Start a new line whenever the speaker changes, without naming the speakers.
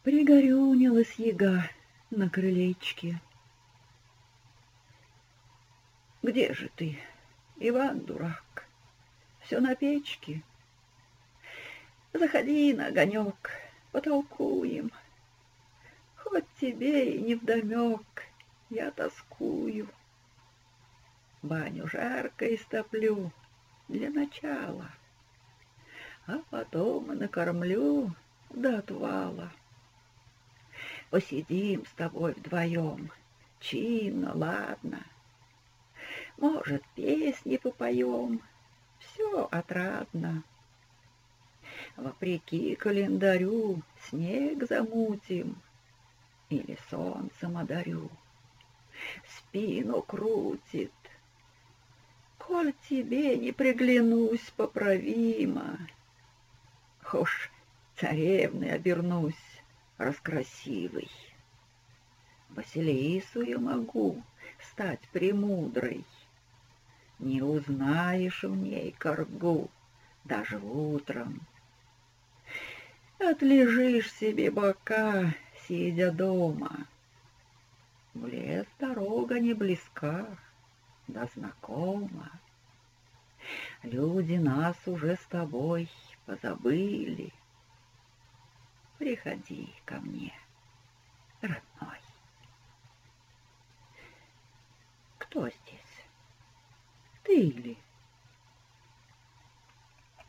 Пригорюнилась яга на крылечке. Где же ты, Иван-дурак? Все на печке. Заходи на огонек, потолкуем. Хоть тебе и невдомек, я тоскую. Баню жарко истоплю для начала, а потом накормлю до отвала. Посидим с тобой вдвоем, чинно, ладно. Может, песни попоем, все отрадно. Вопреки календарю снег замутим или солнцем одарю. Спину крутит. Коль тебе не приглянусь поправимо, уж царевной обернусь раскрасивой. Василисою могу стать премудрой. Не узнаешь в ней коргу даже утром. Отлежишь себе бока, сидя дома. В лес дорога не близка, да знакома. Люди нас уже с тобой позабыли. Приходи ко мне, родной. Кто здесь? Ты ли